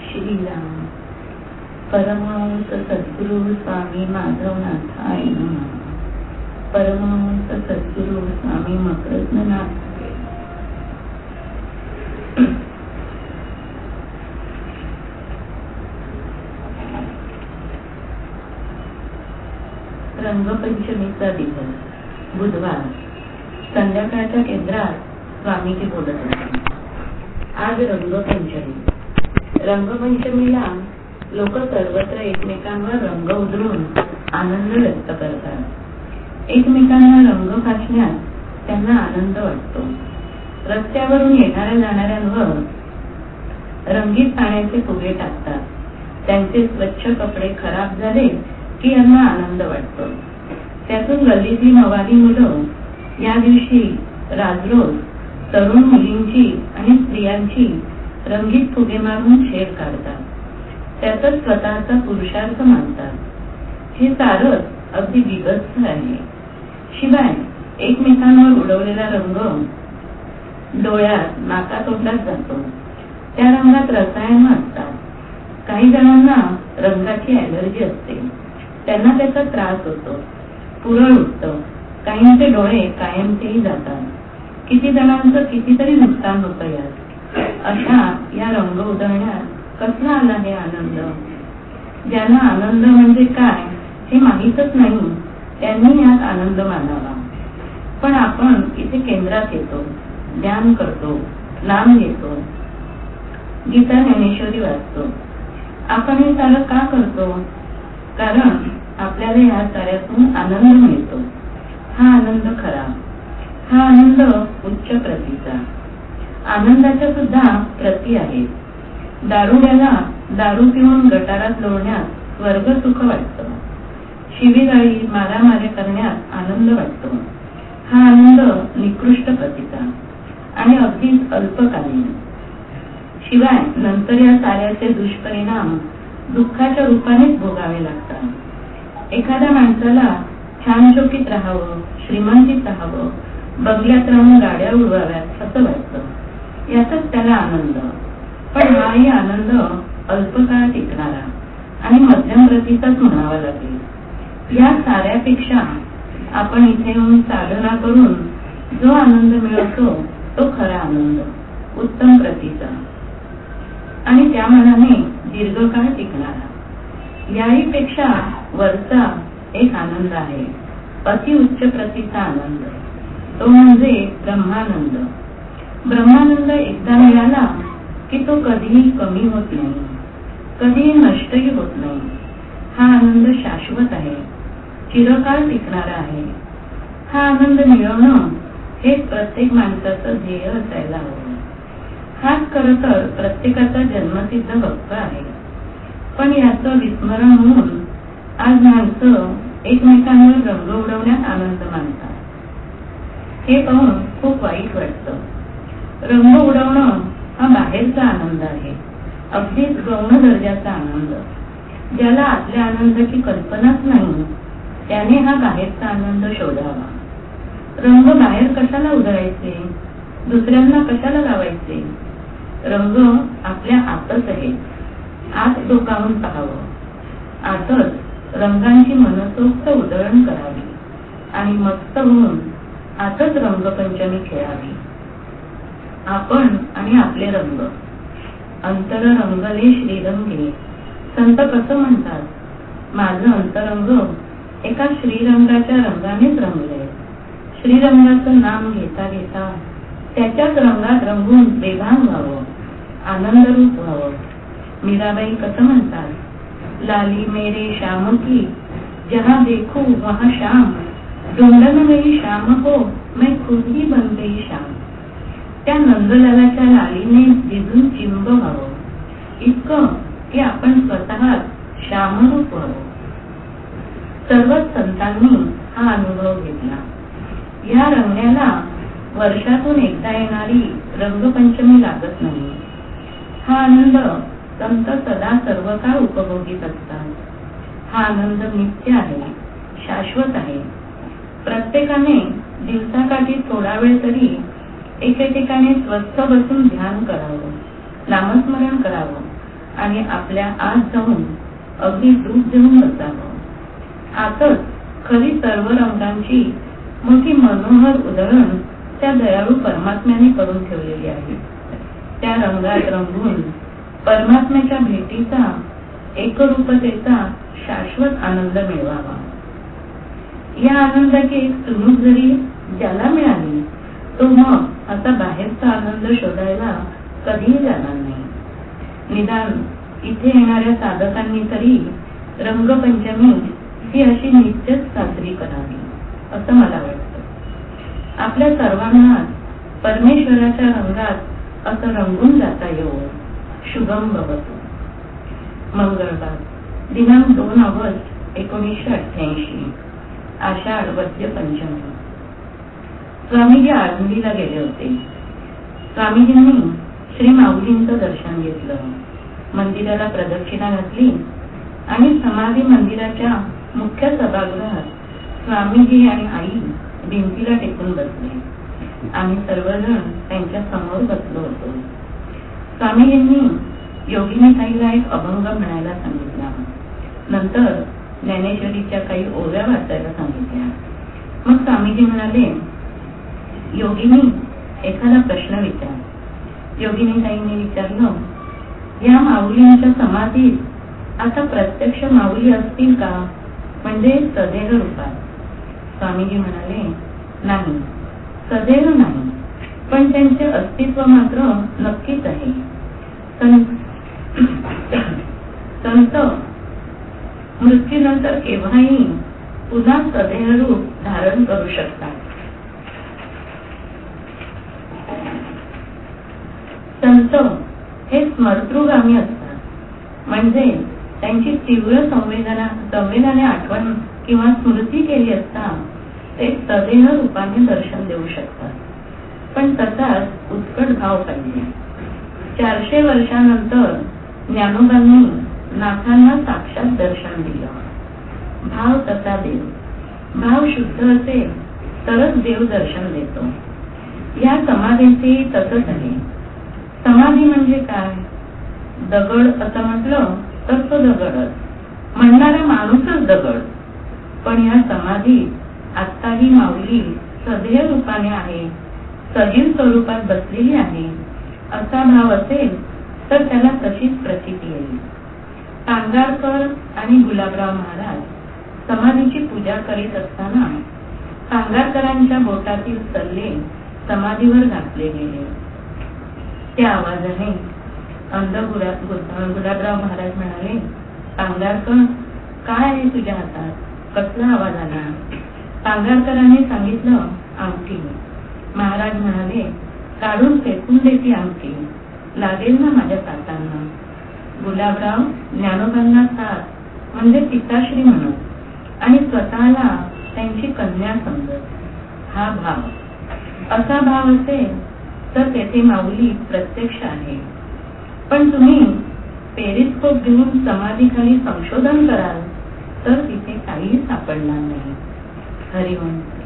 श्रीराम परमहंस सद्गुरु स्वामी माधवनाथाय नमः. परमहंस सद्गुरु स्वामी मकरंदनाथ. रंगपंचमीचा दिवस बुधवार. संध्याकाळच्या केंद्रात स्वामीजी बोलत होते. आज रंगपंचमी. रंगपंचमीला लोक सर्वत्र एकमेकांवर रंग उधळून आनंद व्यक्त करतात. एकमेकांना रंग फासण्यात त्यांना आनंद वाटतो. रस्त्यावरून येणाऱ्या जाणाऱ्यांवर रंगीत पाण्याचे फुगे टाकतात. त्यांचे स्वच्छ कपडे खराब झाले की यांना आनंद वाटतो. त्यातून गल्लीतली नवारी मुलं या दिवशी राजरोज तरुण मुलींची आणि स्त्रियांची रंगीत फुगे मारून शेर काढतात. त्यातच स्वतःचा पुरुषार्थ मानतात. हे सारच अगदी बिभत्स आहे. शिवाय एकमेकांवर उडवलेला रंग डोळ्यात नाकातोंडात जातो. त्या रंगात रसायन असतात. काही जणांना रंगाची ॲलर्जी असते. त्यांना त्याचा त्रास होतो. पुरळ उठतं. काहींचे डोळे कायमचेही जातात. किती जणांचं कितीतरी नुकसान होतं यात. अशा या रंग उधळण्यात कसला आला हे आनंद? ज्यांना आनंद म्हणजे काय हे माहीतच नाही त्यांनी यात आनंद मानावा. पण आपण इथे केंद्रात येतो, ध्यान करतो, नाम घेतो, गीता ज्ञानेश्वरी वाचतो. आपण हे सारं का करतो? कारण आपल्याला या साऱ्यातून आनंद मिळतो. हा आनंद खरा. हा आनंद उच्च प्रतीचा. आनंदाच्या सुद्धा प्रती आहेत. दारुड्याला दारू पिऊन गटारात लोळण्यात स्वर्ग सुख वाटतं. शिवीगाळी मारामारी करण्यात आनंद वाटतो. हा आनंद निकृष्ट प्रतीचा आणि अगदीच अल्पकालीन. शिवाय नंतर या साऱ्याचे दुष्परिणाम दुःखाच्या रूपानेच भोगावे लागतात. एखाद्या माणसाला छान चोकीत राहावं, श्रीमंतीत राहावं, बंगल्यात राहून गाड्या उडवाव्यात असं वाटतं. याचाच त्याला आनंद. पण हाही आनंद अल्पकाळ टिकणारा आणि मध्यम प्रतीचाच म्हणावा लागेल. या साऱ्यापेक्षा आपण इथे येऊन साधना करून जो आनंद मिळवतो तो खरा आनंद, उत्तम प्रतीचा आणि त्या मनाने दीर्घकाळ टिकणारा. याही पेक्षा वरचा एक आनंद आहे, अतिउच्च प्रतीचा आनंद. तो म्हणजे ब्रह्मानंद. ब्रह्मानंद एकदा मिळाला की तो कधीही कमी होत नाही, कधीही नष्टही होत नाही. हा आनंद शाश्वत आहे, चिरकाळ टिकणारा आहे. हा आनंद मिळवणं हे प्रत्येक माणसाचं ध्येय असायला हवं. हाच खरं तर प्रत्येकाचा जन्मसिद्ध हक्क आहे. पण याचं विस्मरण होऊन आज माणसं एकमेकांवर रंग उडवण्यात आनंद मानतात. हे पाहून खूप वाईट वाटतं. रंग उडवणं हा बाहेरचा आनंद आहे, अगदीच गौण दर्जाचा आनंद. ज्याला आतल्या आनंदाची कल्पनाच नाही त्याने हा बाहेरचा आनंद शोधावा. रंग बाहेर कशाला उधळायचे? दुसऱ्यांना कशाला लावायचे? रंग आपल्या आतच आहे. आत डोकावून पाहावं. आतच रंगांची मनसोक्त उधळण करावी आणि मस्त होऊन आतच रंगपंचमी खेळावी. आपण आणि आपले रंग. अंतर रंगले श्रीरंगे. संत कसं म्हणतात? माझं अंतरंग एका श्रीरंगाच्या रंगानेच रंगलंय. श्रीरंगाचं नाम घेता घेता त्याच्याच रंगात रंगून बेभान व्हावं, आनंदरूप व्हावं. मीराबाई कसं म्हणतात? लाली मेरे श्याम की जहाँ देखो वहाँ श्याम, ढूंढन मेरी श्याम को मैं खुद ही बन गई श्याम. त्या नंदलालाच्या लालीने भिजून चिंब व्हावं, इतकं की आपण स्वतः श्यामरूप व्हावं. सर्वच संतांनी हा अनुभव घेतला. या रंगण्याला वर्षातून एकदा येणारी रंगपंचमी लागत नाही. हा आनंद संत सदा सर्व काळ उपभोगीत असतात. हा आनंद नित्य आहे, शाश्वत आहे. प्रत्येकाने दिवसाकाठी थोडा वेळ तरी एके ठिकाणी स्वस्थ बसून ध्यान करावं, नामस्मरण करावं आणि आपल्या आत जाऊन अगदी डूब देऊन बसावं. आतच खरी सर्व रंगांची मोठी मनोहर उधळण त्या दयाळू परमात्म्याने करून ठेवलेली आहे. त्या रंगात रंगून परमात्म्याच्या भेटीचा, एकरूपतेचा शाश्वत आनंद मिळवावा. या आनंदाची एक चुणूक जरी ज्याला मिळाली तो मग असा बाहेरचा आनंद शोधायला कधीही जाणार नाही. निदान इथे येणाऱ्या साधकांनी तरी रंगपंचमी ही अशी नित्यच साजरी करावी असं मला वाटतं. आपल्या सर्वांना परमेश्वराच्या रंगात असं रंगून जाता येवो. शुभम भवतु. मंगळवार दिनांक 2 ऑगस्ट 1988 आषाढ वद्य पंचमी. स्वामीजी आळंदीला गेले होते. स्वामीजींनी श्री माऊलींचं दर्शन घेतलं, मंदिराला प्रदक्षिणा घातली आणि समाधी मंदिराच्या मुख्य सभागृहात स्वामीजी आणि आई भिंतीला टेकून बसले. आम्ही सर्वजण त्यांच्या समोर बसलो होतो. स्वामीजींनी योगिनी ताईला एक अभंग म्हणायला सांगितला. नंतर ज्ञानेश्वरीच्या काही ओव्या वाचायला सांगितल्या. मग स्वामीजी म्हणाले, योगिनी एखादा प्रश्न विचार. योगिनी ताईंनी विचारलं, या माऊलींच्या समाधीत आता प्रत्यक्ष माऊली असतील का, म्हणजे सदैव रूपात? स्वामीजी म्हणाले, नाही, सदैव नाही, पण त्यांचे अस्तित्व मात्र नक्कीच आहे. संत मृत्यूनंतर केव्हाही पुन्हा सदैव रूप धारण करू शकतात. संत हे स्मर्तृगामी असतात, म्हणजे त्यांची तीव्र संवेदनाने आठवण किंवा स्मृती केली असता ते सदैव रूपाने दर्शन देऊ शकतात. पण तसाच उत्कट भाव पाहिजे. 400 वर्षानंतर ज्ञानोबांनी नाथांना साक्षात दर्शन दिलं. भाव तसा देव. भाव शुद्ध असेल तरच देव दर्शन देतो. या समाधीचे तसंच आहे. समाधी म्हणजे काय? दगड असं म्हटलं तर तो दगडच, म्हणणारा माणूसच दगड. पण या समाधीत आत्ताही माऊली सदैव रूपाने आहे, सजीव स्वरूपात बसलेली आहे असा भाव असेल तर त्याला तशीच प्रचिती येईल. पांगारकर आणि गुलाबराव महाराज समाधीची पूजा करीत असताना पांगारकरांच्या बोटातील सल्ले समाधीवर घातले गेले. त्या आवाजाने अंध गुलाबराव महाराज म्हणाले, पांगारकर, काय आहे तुझ्या हातात? कसला आवाज आला? पांगारकरांनी सांगितलं, अंगठी. महाराज म्हणाले, काढून फेकून दे ती अंगठी, लागेल ना माझ्या साथांना. गुलाबराव ज्ञानोबांना साथ म्हणजे पिताश्री म्हणत आणि स्वतःला त्यांची कन्या समजत. हा भाव. असा भाव असेल तर तेथे माऊली प्रत्यक्ष आहे. पण तुम्ही पेरिस्कोप घेऊन समाधीखाली संशोधन कराल तर तिथे काहीही सापडणार नाही. हरिओम.